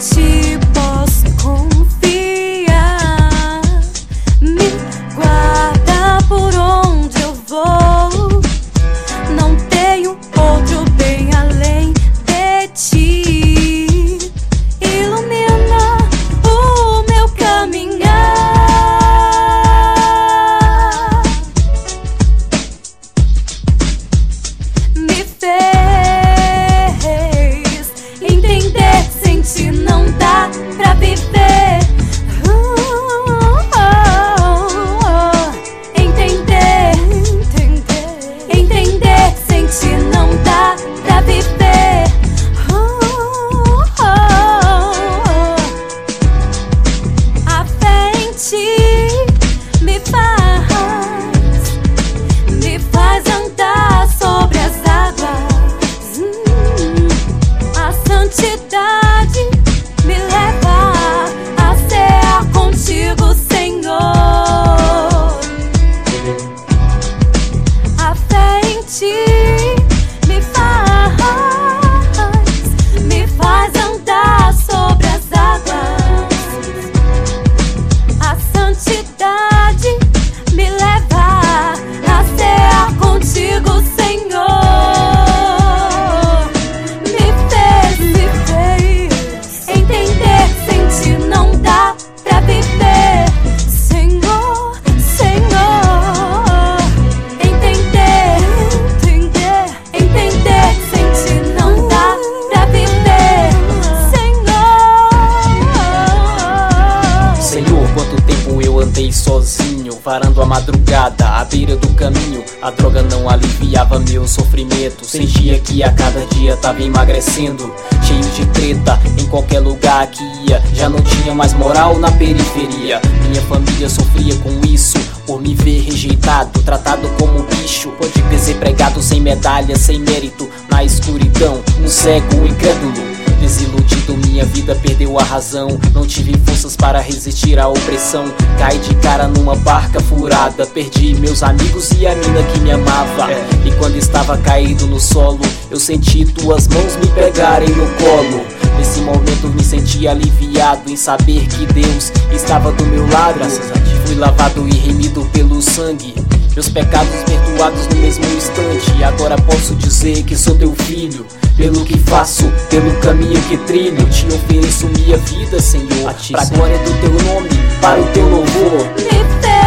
ti posso confiar. Me guarda por onde eu vou. Não tenho outro bem além de ti. Ilumina o meu caminhar. Me fez entender, sem ti não dá pra viver. Entender, sem ti não dá pra viver. A fé em ti me faz andar sobre as águas. A santidade me leva a ser contigo, Senhor. A fé em ti me faz andar sobre as águas. A santidade me leva a ser contigo, Senhor. Me fez entender, sem ti não dá pra viver. Senhor, Senhor. Entender, sem ti não dá pra viver. Senhor, quanto tempo eu andei sozinho, varando a madrugada à beira do caminho. A droga não aliviava meu sofrimento. Sentia que a cada dia tava emagrecendo, cheio de treta em qualquer lugar que ia. Já não tinha mais moral na periferia. Minha família sofria com isso, por me ver rejeitado, tratado como bicho. Pode ser pregado sem medalha, sem mérito, na escuridão, um cego incrédulo. Desiludido, minha vida perdeu a razão. Não tive forças para resistir à opressão. Caí de cara numa barca furada. Perdi meus amigos e a mina que me amava. E quando estava caído no solo, eu senti tuas mãos me pegarem no colo. Nesse momento me senti aliviado em saber que Deus estava do meu lado. Fui lavado e remido pelo sangue, meus pecados perdoados no mesmo instante. Agora posso dizer que sou teu filho, pelo que faço, pelo caminho que trilho. Te ofereço minha vida, Senhor, pra glória do teu nome, para o teu louvor. Me